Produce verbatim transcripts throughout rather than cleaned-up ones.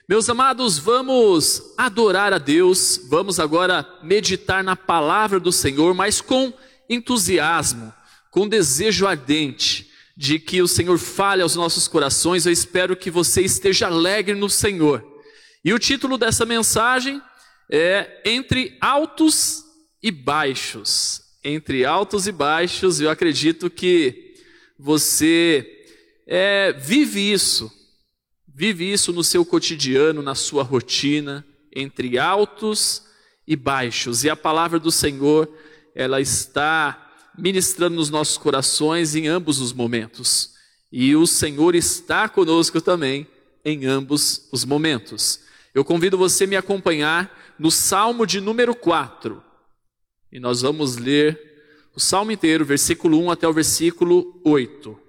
Meus amados, vamos adorar a Deus, vamos agora meditar na palavra do Senhor, mas com entusiasmo, com desejo ardente de que o Senhor fale aos nossos corações. Eu espero que você esteja alegre no Senhor. E o título dessa mensagem é Entre Altos e Baixos. Entre altos e baixos, eu acredito que você é, vive isso. Vive isso no seu cotidiano, na sua rotina, entre altos e baixos. E a palavra do Senhor, ela está ministrando nos nossos corações em ambos os momentos. E o Senhor está conosco também em ambos os momentos. Eu convido você a me acompanhar no Salmo de número quatro. E nós vamos ler o Salmo inteiro, versículo um até o versículo oito.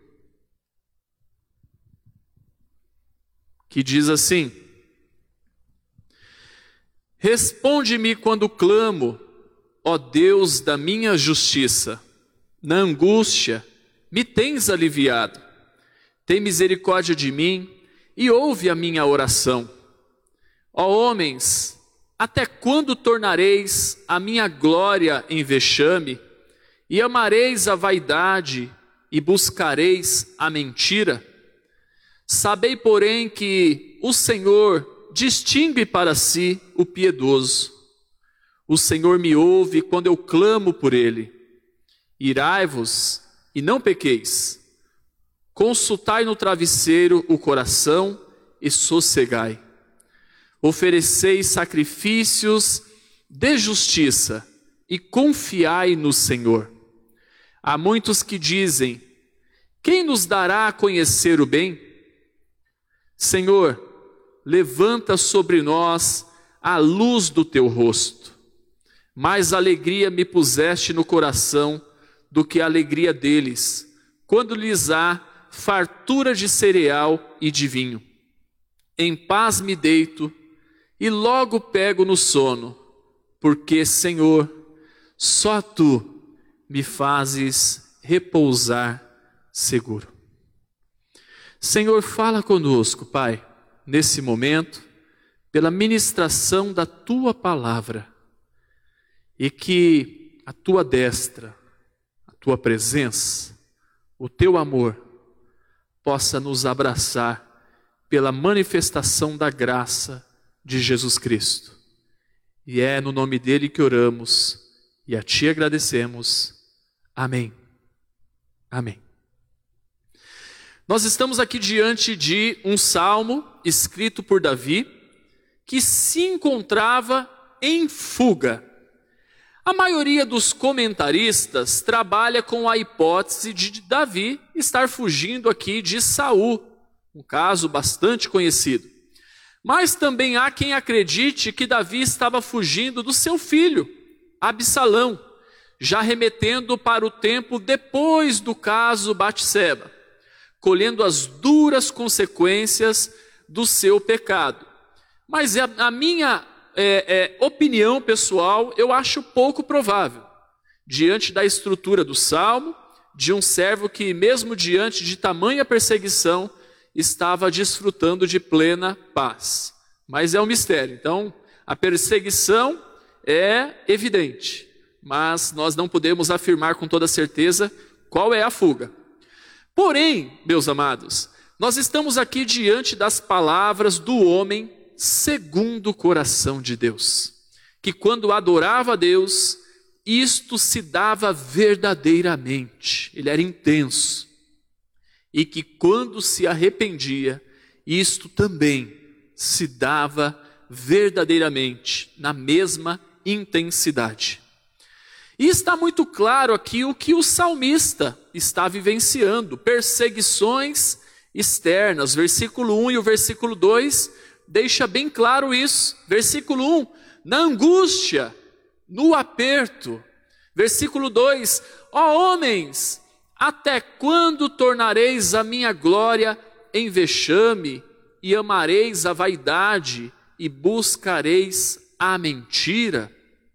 Que diz assim: Responde-me quando clamo, ó Deus da minha justiça. Na angústia me tens aliviado. Tem misericórdia de mim e ouve a minha oração. Ó homens, até quando tornareis a minha glória em vexame, e amareis a vaidade e buscareis a mentira? Sabei, porém, que o Senhor distingue para si o piedoso. O Senhor me ouve quando eu clamo por ele. Irai-vos e não pequeis. Consultai no travesseiro o coração e sossegai. Ofereceis sacrifícios de justiça e confiai no Senhor. Há muitos que dizem: quem nos dará a conhecer o bem? Senhor, levanta sobre nós a luz do teu rosto. Mais alegria me puseste no coração do que a alegria deles, quando lhes há fartura de cereal e de vinho. Em paz me deito e logo pego no sono, porque, Senhor, só tu me fazes repousar seguro. Senhor, fala conosco, Pai, nesse momento, pela ministração da Tua palavra, e que a Tua destra, a Tua presença, o Teu amor, possa nos abraçar pela manifestação da graça de Jesus Cristo. E é no nome dEle que oramos, e a Ti agradecemos. Amém. Amém. Nós estamos aqui diante de um salmo escrito por Davi, que se encontrava em fuga. A maioria dos comentaristas trabalha com a hipótese de Davi estar fugindo aqui de Saul, um caso bastante conhecido. Mas também há quem acredite que Davi estava fugindo do seu filho, Absalão, já remetendo para o tempo depois do caso Batseba, colhendo as duras consequências do seu pecado. Mas a, a minha é, é, opinião pessoal, eu acho pouco provável, diante da estrutura do Salmo, de um servo que, mesmo diante de tamanha perseguição, estava desfrutando de plena paz. Mas é um mistério. Então, a perseguição é evidente, mas nós não podemos afirmar com toda certeza qual é a fuga. Porém, meus amados, nós estamos aqui diante das palavras do homem segundo o coração de Deus, que quando adorava a Deus, isto se dava verdadeiramente, ele era intenso, e que quando se arrependia, isto também se dava verdadeiramente, na mesma intensidade. E está muito claro aqui o que o salmista está vivenciando, perseguições externas. Versículo um e o versículo dois deixa bem claro isso. Versículo um, na angústia, no aperto. Versículo dois, ó homens, até quando tornareis a minha glória em vexame, e amareis a vaidade, e buscareis a mentira?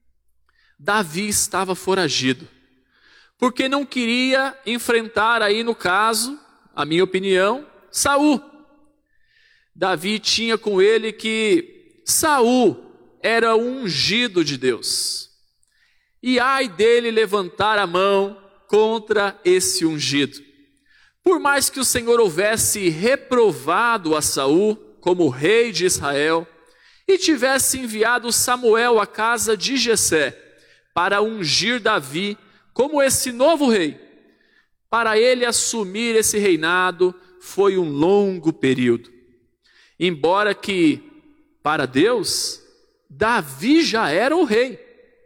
Davi estava foragido, porque não queria enfrentar aí no caso, a minha opinião, Saul. Davi tinha com ele que Saul era o ungido de Deus. E ai dele levantar a mão contra esse ungido. Por mais que o Senhor houvesse reprovado a Saul como rei de Israel e tivesse enviado Samuel à casa de Jessé para ungir Davi como esse novo rei, para ele assumir esse reinado foi um longo período. Embora que, para Deus, Davi já era o rei.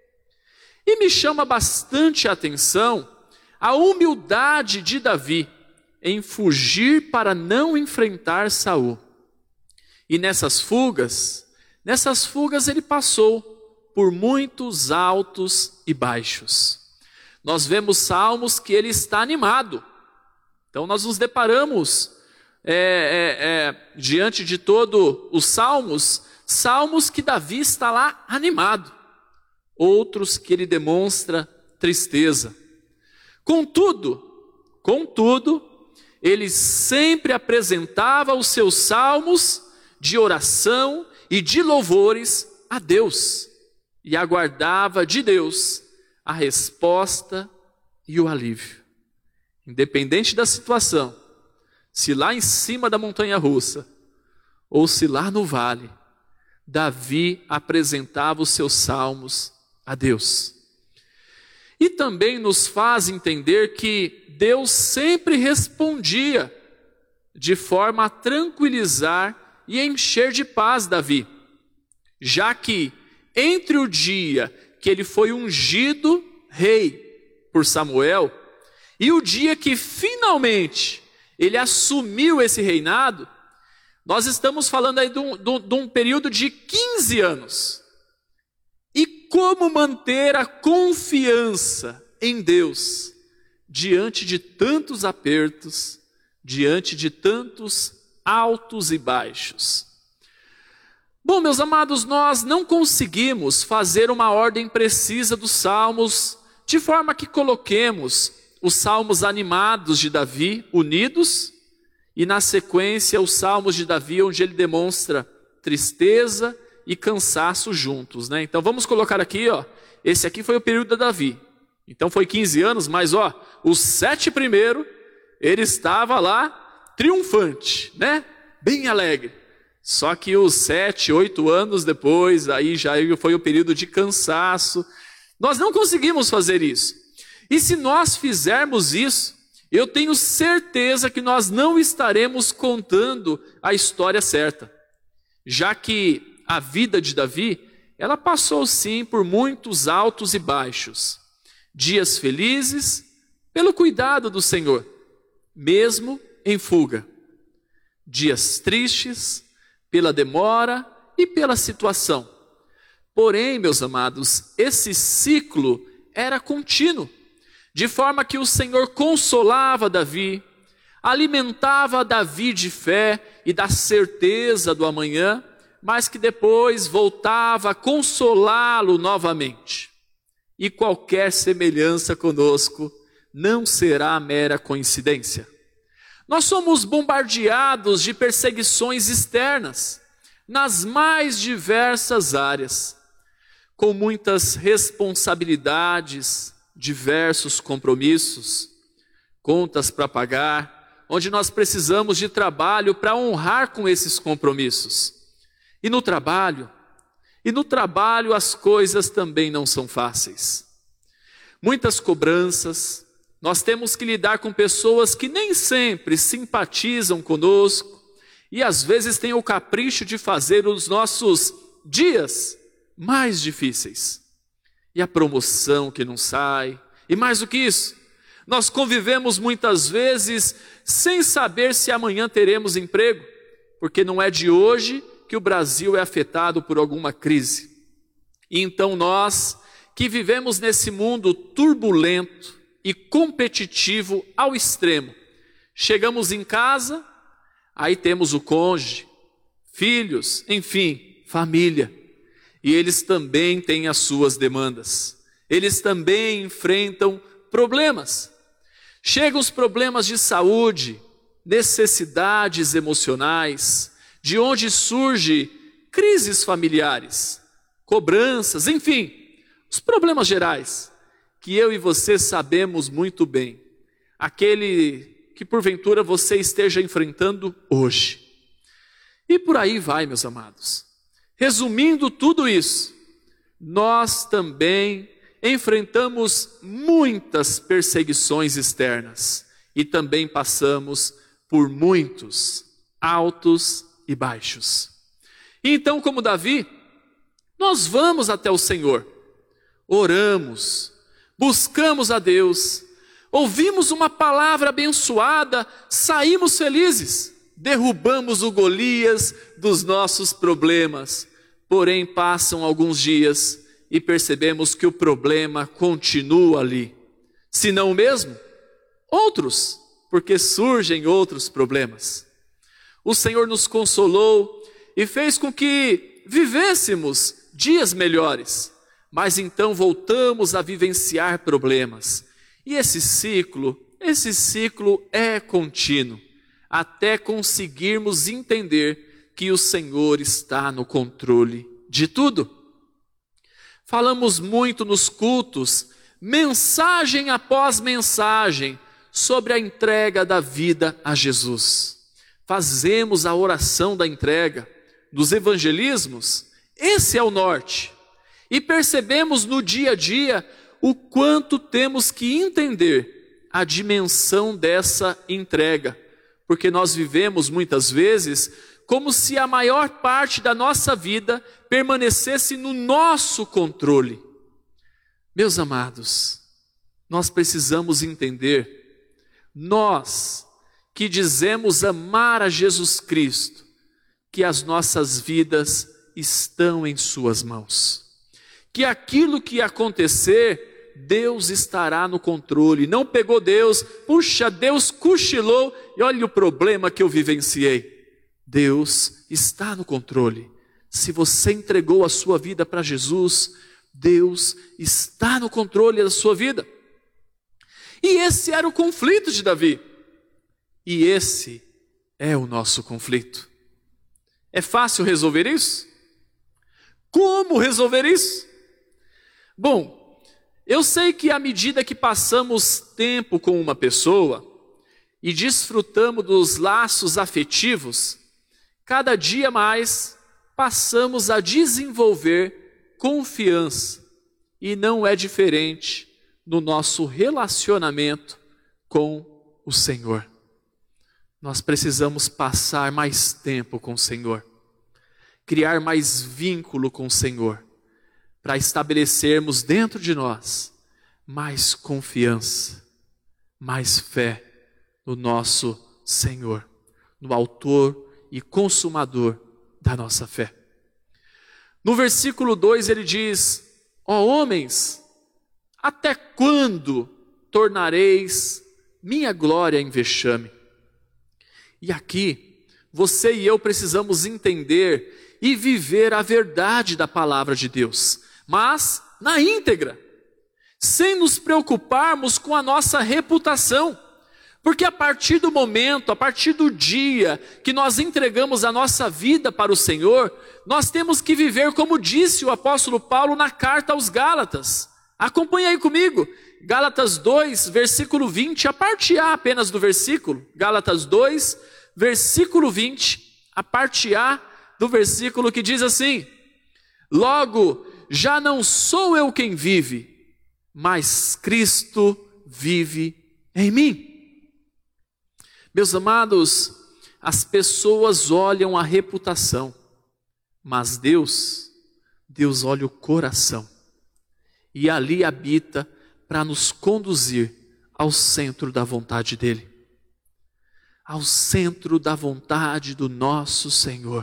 E me chama bastante a atenção a humildade de Davi em fugir para não enfrentar Saul. E nessas fugas, nessas fugas ele passou por muitos altos e baixos. Nós vemos salmos que ele está animado. Então nós nos deparamos é, é, é, diante de todos os salmos, salmos que Davi está lá animado. Outros que ele demonstra tristeza. Contudo, contudo, ele sempre apresentava os seus salmos de oração e de louvores a Deus, e aguardava de Deus a resposta e o alívio. Independente da situação, se lá em cima da montanha russa, ou se lá no vale, Davi apresentava os seus salmos a Deus. E também nos faz entender que Deus sempre respondia de forma a tranquilizar e encher de paz Davi, já que entre o dia que ele foi ungido rei por Samuel e o dia que finalmente ele assumiu esse reinado, nós estamos falando aí de um, de um período de quinze anos. E como manter a confiança em Deus diante de tantos apertos, diante de tantos altos e baixos? Bom, meus amados, nós não conseguimos fazer uma ordem precisa dos salmos, de forma que coloquemos os salmos animados de Davi unidos, e na sequência os salmos de Davi onde ele demonstra tristeza e cansaço juntos, né? Então vamos colocar aqui, ó, esse aqui foi o período da Davi. Então foi quinze anos, mas ó, os sete primeiro, ele estava lá triunfante, né? Bem alegre. Só que os sete, oito anos depois, aí já foi o período de cansaço. Nós não conseguimos fazer isso. E se nós fizermos isso, eu tenho certeza que nós não estaremos contando a história certa. Já que a vida de Davi, ela passou sim por muitos altos e baixos. Dias felizes, pelo cuidado do Senhor, mesmo em fuga. Dias tristes, pela demora e pela situação. Porém, meus amados, esse ciclo era contínuo, de forma que o Senhor consolava Davi, alimentava Davi de fé e da certeza do amanhã, mas que depois voltava a consolá-lo novamente. E qualquer semelhança conosco não será mera coincidência. Nós somos bombardeados de perseguições externas, nas mais diversas áreas, com muitas responsabilidades, diversos compromissos, contas para pagar, onde nós precisamos de trabalho para honrar com esses compromissos. E no trabalho, e no trabalho as coisas também não são fáceis. Muitas cobranças, nós temos que lidar com pessoas que nem sempre simpatizam conosco e às vezes têm o capricho de fazer os nossos dias mais difíceis. E a promoção que não sai, e mais do que isso, nós convivemos muitas vezes sem saber se amanhã teremos emprego, porque não é de hoje que o Brasil é afetado por alguma crise. E então nós, que vivemos nesse mundo turbulento e competitivo ao extremo, chegamos em casa, aí temos o cônjuge, filhos, enfim, família, e eles também têm as suas demandas, eles também enfrentam problemas. Chegam os problemas de saúde, necessidades emocionais, de onde surgem crises familiares, cobranças, enfim, os problemas gerais, que eu e você sabemos muito bem, aquele que porventura você esteja enfrentando hoje. E por aí vai, meus amados. Resumindo tudo isso, nós também enfrentamos muitas perseguições externas e também passamos por muitos altos e baixos. E então, como Davi, nós vamos até o Senhor, oramos, buscamos a Deus, ouvimos uma palavra abençoada, saímos felizes, derrubamos o Golias dos nossos problemas. Porém, passam alguns dias e percebemos que o problema continua ali. Se não o mesmo, outros, porque surgem outros problemas. O Senhor nos consolou e fez com que vivêssemos dias melhores, mas então voltamos a vivenciar problemas. E esse ciclo, esse ciclo é contínuo, até conseguirmos entender que o Senhor está no controle de tudo. Falamos muito nos cultos, mensagem após mensagem, sobre a entrega da vida a Jesus. Fazemos a oração da entrega dos evangelismos, esse é o norte. E percebemos no dia a dia o quanto temos que entender a dimensão dessa entrega, porque nós vivemos muitas vezes como se a maior parte da nossa vida permanecesse no nosso controle. Meus amados, nós precisamos entender, nós que dizemos amar a Jesus Cristo, que as nossas vidas estão em suas mãos. Que aquilo que acontecer, Deus estará no controle. Não pegou Deus, puxa, Deus cochilou e olha o problema que eu vivenciei. Deus está no controle. Se você entregou a sua vida para Jesus, Deus está no controle da sua vida. E esse era o conflito de Davi. E esse é o nosso conflito. É fácil resolver isso? Como resolver isso? Bom, eu sei que à medida que passamos tempo com uma pessoa e desfrutamos dos laços afetivos, cada dia mais passamos a desenvolver confiança. E não é diferente no nosso relacionamento com o Senhor. Nós precisamos passar mais tempo com o Senhor, criar mais vínculo com o Senhor, para estabelecermos dentro de nós mais confiança, mais fé no nosso Senhor, no autor e consumador da nossa fé. No versículo dois ele diz: ó homens, até quando tornareis minha glória em vexame? E aqui, você e eu precisamos entender e viver a verdade da palavra de Deus, mas na íntegra, sem nos preocuparmos com a nossa reputação, porque a partir do momento, a partir do dia que nós entregamos a nossa vida para o Senhor, nós temos que viver como disse o apóstolo Paulo na carta aos Gálatas. Acompanhe aí comigo, Gálatas dois, versículo vinte, a parte A apenas do versículo, Gálatas dois, versículo vinte, a parte A do versículo que diz assim: logo, já não sou eu quem vive, mas Cristo vive em mim. Meus amados, as pessoas olham a reputação, mas Deus, Deus olha o coração, e ali habita para nos conduzir ao centro da vontade dEle, ao centro da vontade do nosso Senhor.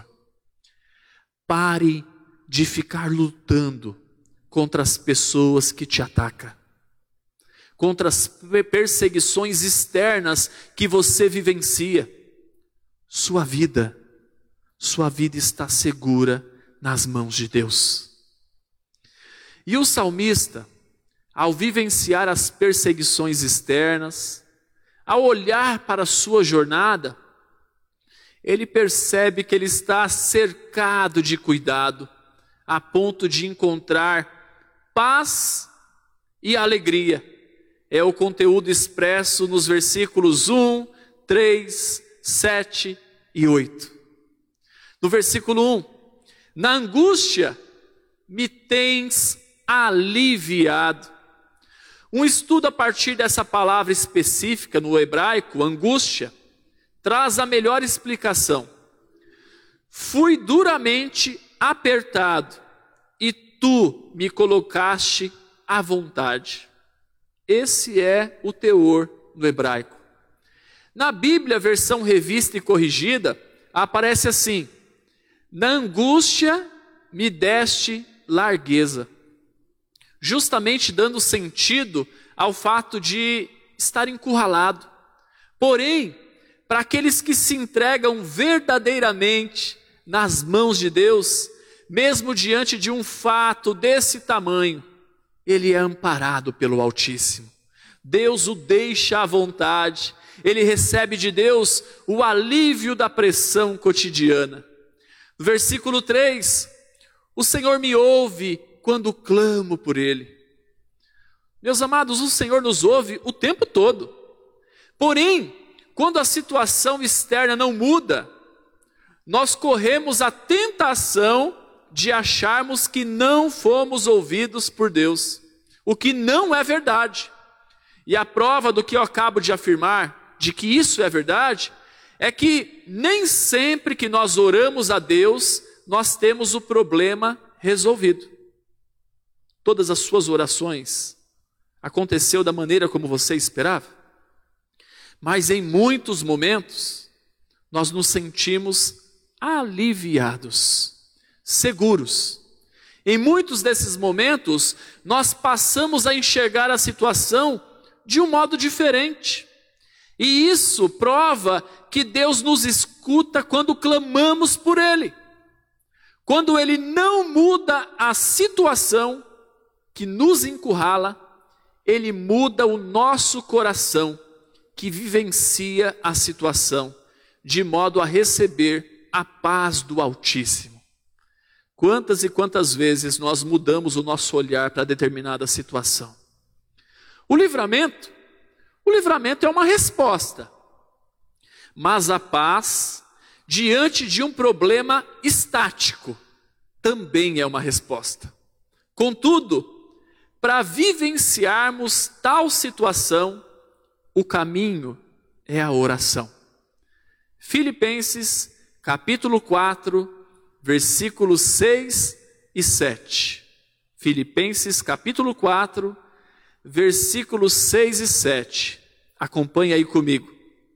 Pare de ficar lutando contra as pessoas que te atacam, contra as perseguições externas que você vivencia. Sua vida, sua vida está segura nas mãos de Deus. E o salmista, ao vivenciar as perseguições externas, ao olhar para a sua jornada, ele percebe que ele está cercado de cuidado, a ponto de encontrar paz e alegria. É o conteúdo expresso nos versículos um, três, sete e oito. No versículo um, na angústia me tens aliviado. Um estudo a partir dessa palavra específica no hebraico, angústia, traz a melhor explicação. Fui duramente apertado e tu me colocaste à vontade. Esse é o teor no hebraico. Na Bíblia, versão revista e corrigida, aparece assim: na angústia me deste largueza. Justamente dando sentido ao fato de estar encurralado. Porém, para aqueles que se entregam verdadeiramente nas mãos de Deus, mesmo diante de um fato desse tamanho, ele é amparado pelo Altíssimo. Deus o deixa à vontade, ele recebe de Deus o alívio da pressão cotidiana. No versículo três, o Senhor me ouve quando clamo por ele. Meus amados, o Senhor nos ouve o tempo todo. Porém, quando a situação externa não muda, nós corremos a tentação de acharmos que não fomos ouvidos por Deus, o que não é verdade. E a prova do que eu acabo de afirmar, de que isso é verdade, é que nem sempre que nós oramos a Deus, nós temos o problema resolvido. Todas as suas orações aconteceu da maneira como você esperava? Mas em muitos momentos, nós nos sentimos aliviados, seguros. Em muitos desses momentos, nós passamos a enxergar a situação de um modo diferente. E isso prova que Deus nos escuta quando clamamos por Ele. Quando Ele não muda a situação que nos encurrala, Ele muda o nosso coração, que vivencia a situação, de modo a receber a paz do Altíssimo. Quantas e quantas vezes nós mudamos o nosso olhar para determinada situação? O livramento, o livramento é uma resposta, mas a paz, diante de um problema estático, também é uma resposta. Contudo, para vivenciarmos tal situação, o caminho é a oração. Filipenses, capítulo quatro, versículos seis e sete. Filipenses, capítulo quatro, versículos seis e sete. Acompanhe aí comigo.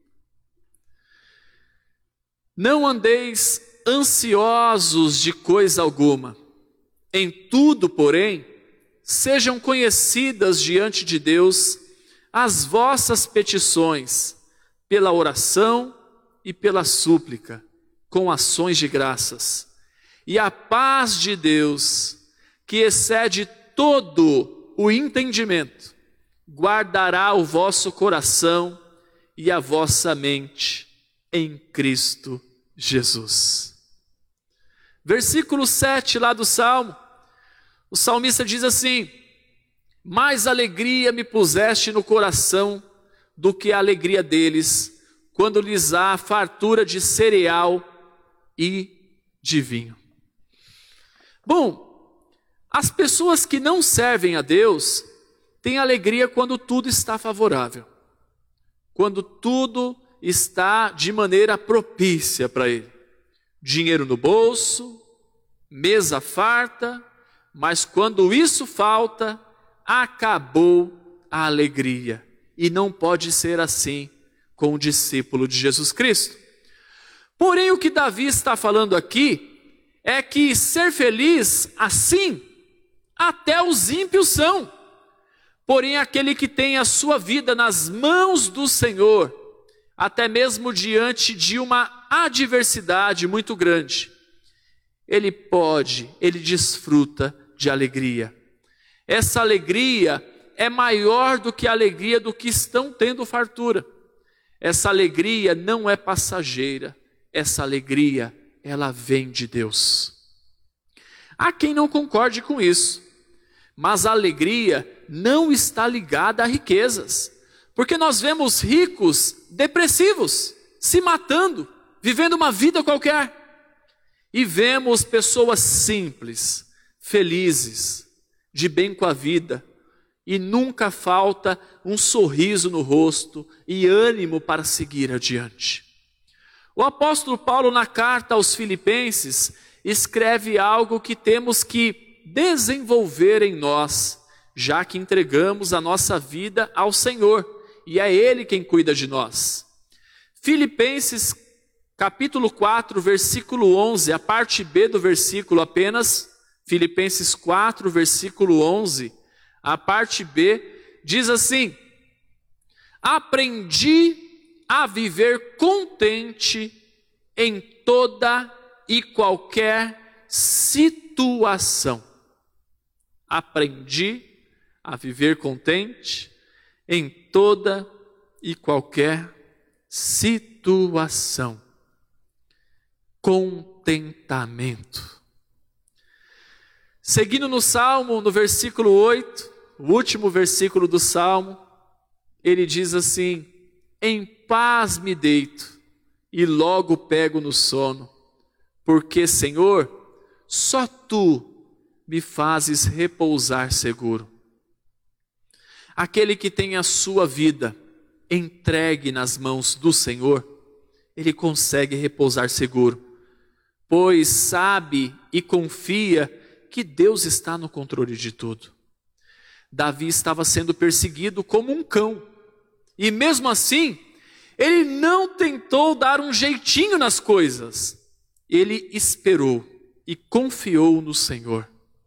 Não andeis ansiosos de coisa alguma. Em tudo, porém, sejam conhecidas diante de Deus as vossas petições, pela oração e pela súplica, com ações de graças. E a paz de Deus, que excede todo o entendimento, guardará o vosso coração e a vossa mente em Cristo Jesus. Versículo sete lá do Salmo, o salmista diz assim: mais alegria me puseste no coração do que a alegria deles, quando lhes há fartura de cereal e de vinho. Bom, as pessoas que não servem a Deus têm alegria quando tudo está favorável, quando tudo está de maneira propícia para ele. Dinheiro no bolso, mesa farta, mas quando isso falta, acabou a alegria. E não pode ser assim com o discípulo de Jesus Cristo. Porém, o que Davi está falando aqui é que ser feliz assim, até os ímpios são. Porém, aquele que tem a sua vida nas mãos do Senhor, até mesmo diante de uma adversidade muito grande, ele pode, ele desfruta de alegria. Essa alegria é maior do que a alegria do que estão tendo fartura. Essa alegria não é passageira, essa alegria, ela vem de Deus. Há quem não concorde com isso, mas a alegria não está ligada a riquezas, porque nós vemos ricos depressivos, se matando, vivendo uma vida qualquer, e vemos pessoas simples, felizes, de bem com a vida, e nunca falta um sorriso no rosto e ânimo para seguir adiante. O apóstolo Paulo, na carta aos Filipenses, escreve algo que temos que desenvolver em nós, já que entregamos a nossa vida ao Senhor, e é Ele quem cuida de nós. Filipenses capítulo quatro, versículo onze, a parte B do versículo apenas, Filipenses quatro, versículo onze, a parte B, diz assim: aprendi a viver contente em toda e qualquer situação. Aprendi a viver contente em toda e qualquer situação. Contentamento. Seguindo no Salmo, no versículo oito, o último versículo do Salmo, ele diz assim: em paz me deito e logo pego no sono, porque, Senhor, só Tu me fazes repousar seguro. Aquele que tem a sua vida entregue nas mãos do Senhor, ele consegue repousar seguro, pois sabe e confia que Deus está no controle de tudo. Davi estava sendo perseguido como um cão, e mesmo assim, ele não tentou dar um jeitinho nas coisas, ele esperou e confiou no Senhor.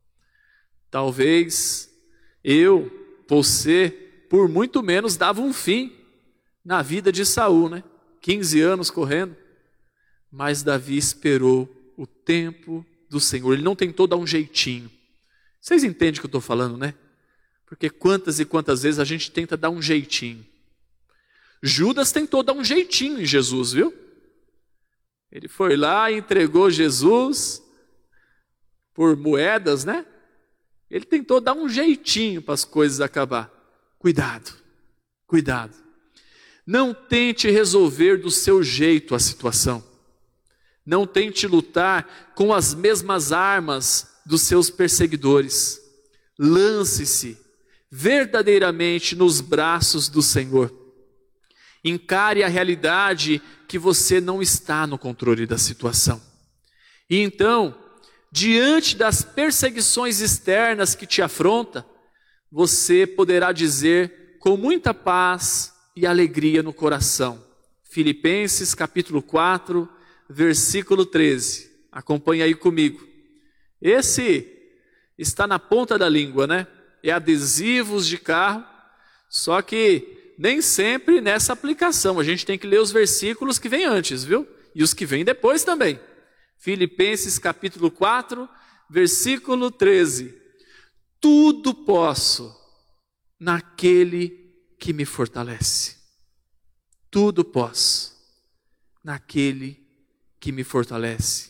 Talvez eu, você, por muito menos dava um fim na vida de Saul, né? quinze anos correndo, mas Davi esperou o tempo do Senhor, ele não tentou dar um jeitinho. Vocês entendem o que eu estou falando, né? Porque quantas e quantas vezes a gente tenta dar um jeitinho. Judas tentou dar um jeitinho em Jesus, viu? Ele foi lá e entregou Jesus por moedas, né? Ele tentou dar um jeitinho para as coisas acabar. Cuidado, cuidado. Não tente resolver do seu jeito a situação. Não tente lutar com as mesmas armas dos seus perseguidores. Lance-se verdadeiramente nos braços do Senhor. Encare a realidade que você não está no controle da situação. E então, diante das perseguições externas que te afrontam, você poderá dizer com muita paz e alegria no coração. Filipenses capítulo quatro, versículo treze. Acompanhe aí comigo. Esse está na ponta da língua, né? É adesivos de carro, só que nem sempre nessa aplicação. A gente tem que ler os versículos que vêm antes, viu? E os que vêm depois também. Filipenses capítulo quatro, versículo treze. Tudo posso naquele que me fortalece. Tudo posso naquele que me fortalece.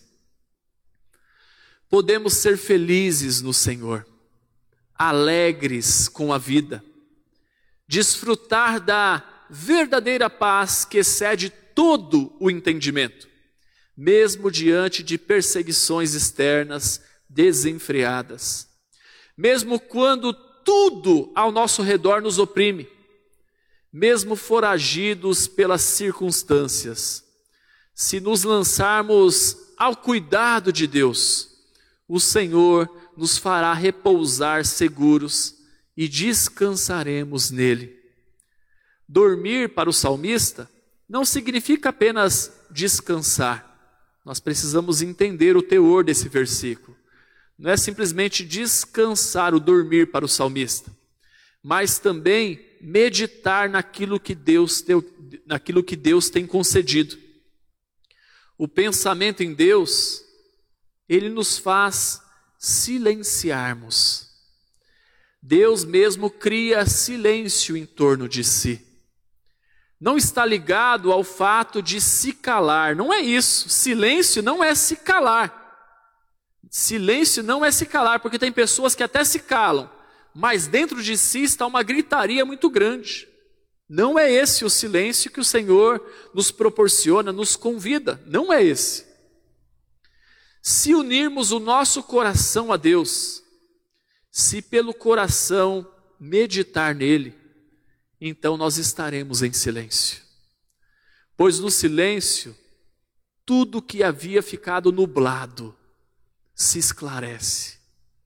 Podemos ser felizes no Senhor, alegres com a vida, desfrutar da verdadeira paz que excede todo o entendimento, mesmo diante de perseguições externas desenfreadas, mesmo quando tudo ao nosso redor nos oprime, mesmo foragidos pelas circunstâncias. Se nos lançarmos ao cuidado de Deus, o Senhor nos fará repousar seguros e descansaremos nele. Dormir para o salmista não significa apenas descansar. Nós precisamos entender o teor desse versículo. Não é simplesmente descansar, o dormir para o salmista, mas também meditar naquilo que Deus tem, naquilo que Deus tem concedido. O pensamento em Deus, ele nos faz silenciarmos. Deus mesmo cria silêncio em torno de si. não está ligado ao fato de se calar. Não é isso. Silêncio não é se calar. Silêncio não é se calar, porque tem pessoas que até se calam, mas dentro de si está uma gritaria muito grande. Não é esse o silêncio que o Senhor nos proporciona, nos convida. Não é esse. Se unirmos o nosso coração a Deus, se pelo coração meditar nele, então nós estaremos em silêncio. Pois no silêncio, tudo que havia ficado nublado se esclarece.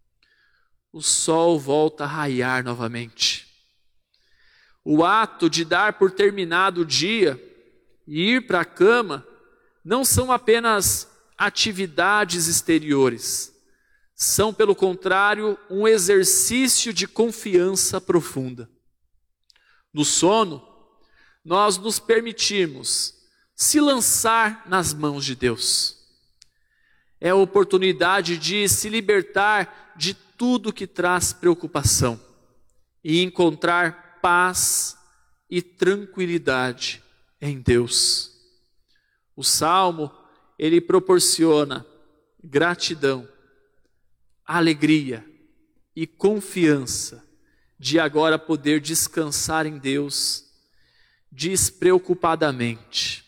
O sol volta a raiar novamente. O ato de dar por terminado o dia e ir para a cama não são apenas atividades exteriores, são, pelo contrário, um exercício de confiança profunda. No sono, nós nos permitimos se lançar nas mãos de Deus. É a oportunidade de se libertar de tudo que traz preocupação e encontrar paz e tranquilidade em Deus. O Salmo, ele proporciona gratidão, alegria e confiança de agora poder descansar em Deus despreocupadamente.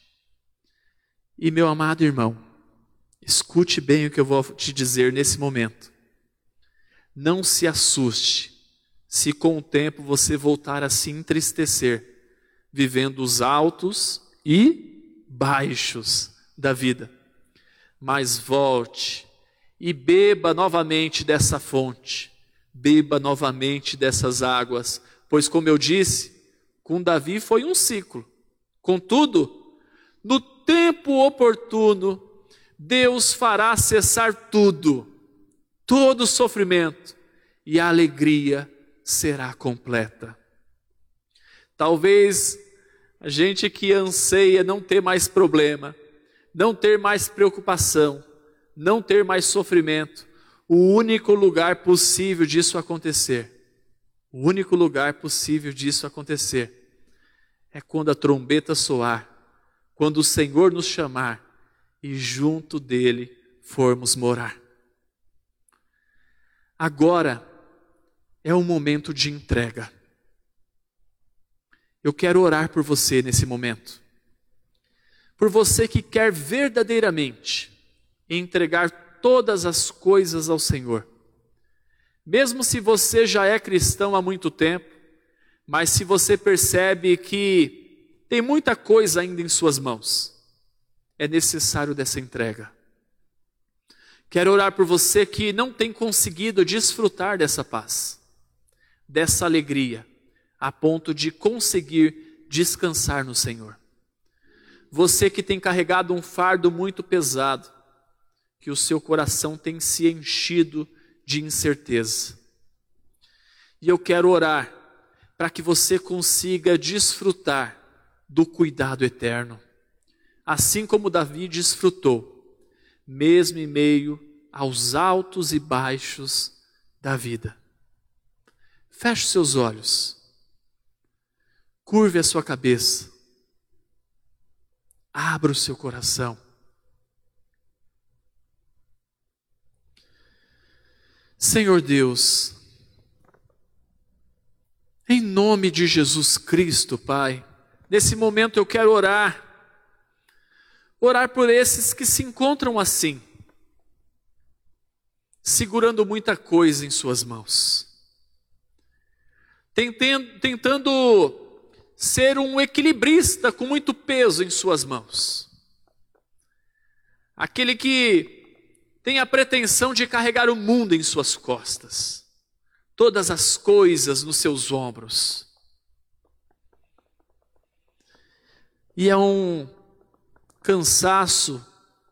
E meu amado irmão, escute bem o que eu vou te dizer nesse momento. Não se assuste se com o tempo você voltar a se entristecer, vivendo os altos e baixos da vida. Mas volte e beba novamente dessa fonte, beba novamente dessas águas, pois como eu disse, com Davi foi um ciclo. Contudo, no tempo oportuno, Deus fará cessar tudo, todo sofrimento, e a alegria será completa. Talvez a gente que anseia não ter mais problema, não ter mais preocupação, não ter mais sofrimento, o único lugar possível disso acontecer, o único lugar possível disso acontecer, é quando a trombeta soar, quando o Senhor nos chamar e junto dele formos morar. Agora é um momento de entrega. Eu quero orar por você nesse momento. Por você que quer verdadeiramente entregar todas as coisas ao Senhor. Mesmo se você já é cristão há muito tempo, mas se você percebe que tem muita coisa ainda em suas mãos, é necessário dessa entrega. Quero orar por você que não tem conseguido desfrutar dessa paz, dessa alegria, a ponto de conseguir descansar no Senhor. Você que tem carregado um fardo muito pesado, que o seu coração tem se enchido de incerteza. E eu quero orar para que você consiga desfrutar do cuidado eterno, assim como Davi desfrutou, mesmo em meio aos altos e baixos da vida. Feche seus olhos, curve a sua cabeça, abra o seu coração. Senhor Deus, em nome de Jesus Cristo, Pai, nesse momento eu quero orar, orar por esses que se encontram assim, segurando muita coisa em suas mãos, tentando, tentando ser um equilibrista com muito peso em suas mãos, aquele que tem a pretensão de carregar o mundo em suas costas, todas as coisas nos seus ombros. E é um cansaço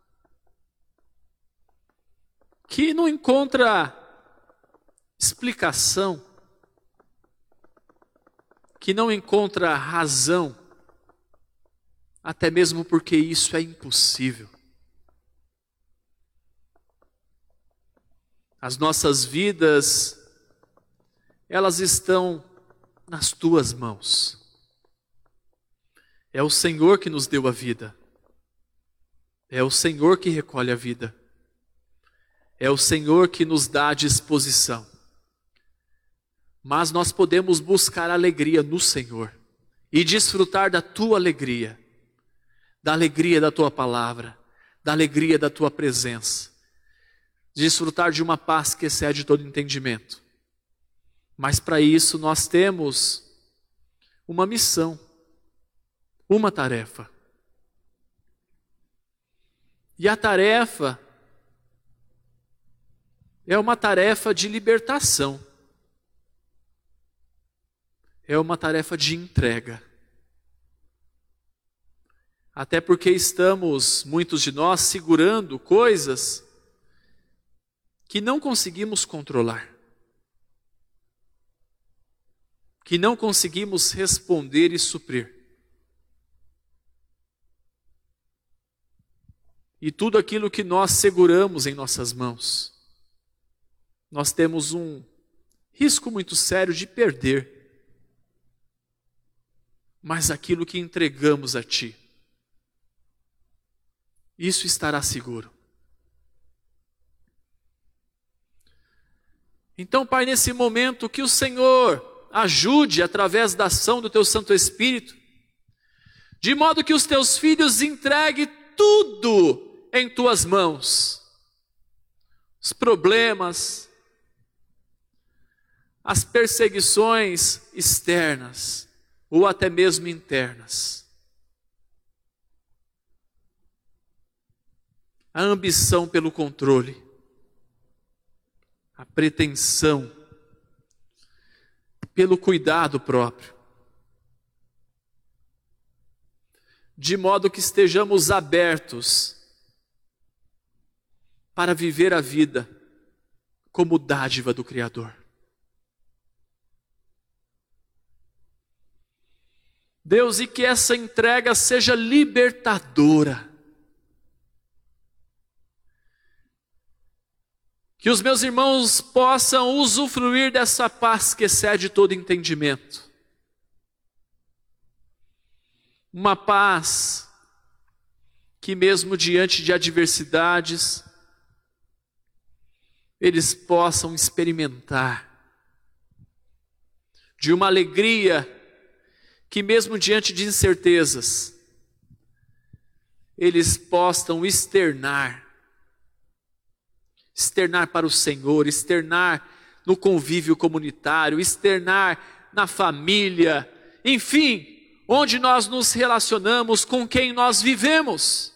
que não encontra explicação, que não encontra razão, até mesmo porque isso é impossível. As nossas vidas, elas estão nas tuas mãos. É o Senhor que nos deu a vida. É o Senhor que recolhe a vida. É o Senhor que nos dá a disposição. Mas nós podemos buscar alegria no Senhor e desfrutar da tua alegria, da alegria da tua palavra, da alegria da tua presença, desfrutar de uma paz que excede todo entendimento. Mas para isso nós temos uma missão, uma tarefa. E a tarefa é uma tarefa de libertação. É uma tarefa de entrega. Até porque estamos, muitos de nós, segurando coisas que não conseguimos controlar. Que não conseguimos responder e suprir. E tudo aquilo que nós seguramos em nossas mãos, nós temos um risco muito sério de perder. Mas aquilo que entregamos a Ti, isso estará seguro. Então, Pai, nesse momento, que o Senhor ajude através da ação do Teu Santo Espírito, de modo que os Teus filhos entreguem tudo em Tuas mãos. Os problemas, as perseguições externas, ou até mesmo internas. A ambição pelo controle, a pretensão pelo cuidado próprio, de modo que estejamos abertos para viver a vida como dádiva do Criador. Deus, e que essa entrega seja libertadora. Que os meus irmãos possam usufruir dessa paz que excede todo entendimento. Uma paz que mesmo diante de adversidades, eles possam experimentar. De uma alegria que mesmo diante de incertezas, eles possam externar, externar para o Senhor, externar no convívio comunitário, externar na família, enfim, onde nós nos relacionamos, com quem nós vivemos.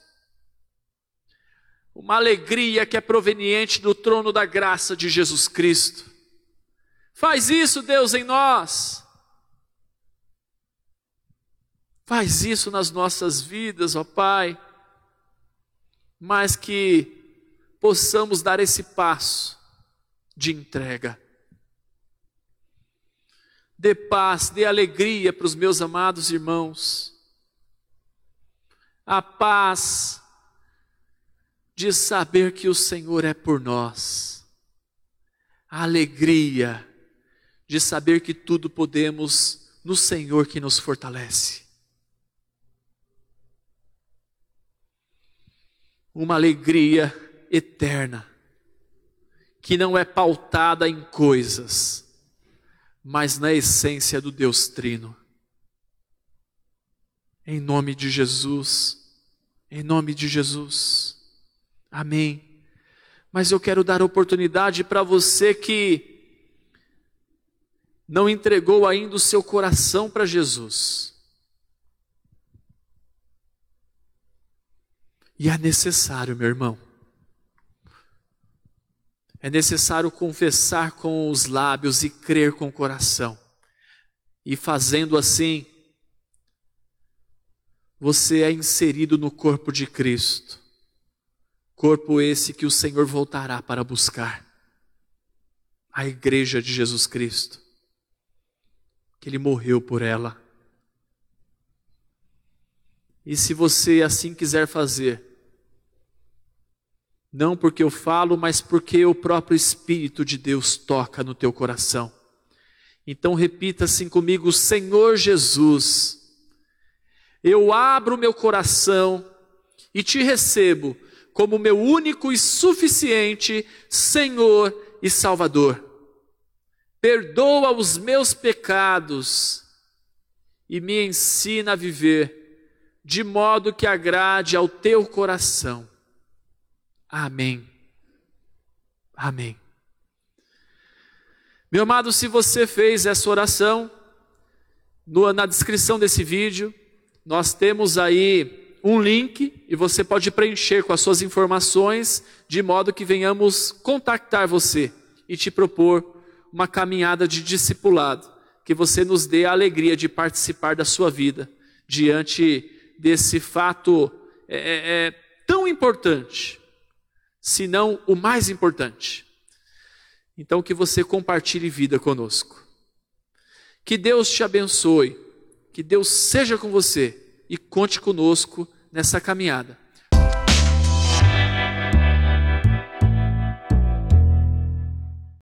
Uma alegria que é proveniente do trono da graça de Jesus Cristo. Faz isso, Deus, em nós. Faz isso nas nossas vidas, ó Pai, mas que possamos dar esse passo de entrega. Dê paz, dê alegria para os meus amados irmãos. A paz de saber que o Senhor é por nós. A alegria de saber que tudo podemos no Senhor que nos fortalece. Uma alegria eterna, que não é pautada em coisas, mas na essência do Deus Trino. Em nome de Jesus, em nome de Jesus, amém. Mas eu quero dar oportunidade para você que não entregou ainda o seu coração para Jesus. E é necessário, meu irmão, é necessário confessar com os lábios e crer com o coração. E fazendo assim, você é inserido no corpo de Cristo. Corpo esse que o Senhor voltará para buscar. A igreja de Jesus Cristo. Que Ele morreu por ela. E se você assim quiser fazer, não porque eu falo, mas porque o próprio Espírito de Deus toca no teu coração. Então repita assim comigo: Senhor Jesus, eu abro meu coração e te recebo como meu único e suficiente Senhor e Salvador. Perdoa os meus pecados e me ensina a viver de modo que agrade ao teu coração. Amém. Amém. Meu amado, se você fez essa oração, no, na descrição desse vídeo, nós temos aí um link e você pode preencher com as suas informações, de modo que venhamos contactar você e te propor uma caminhada de discipulado, que você nos dê a alegria de participar da sua vida, diante desse fato é, é, tão importante, se não o mais importante. Então que você compartilhe vida conosco. Que Deus te abençoe, que Deus seja com você e conte conosco nessa caminhada.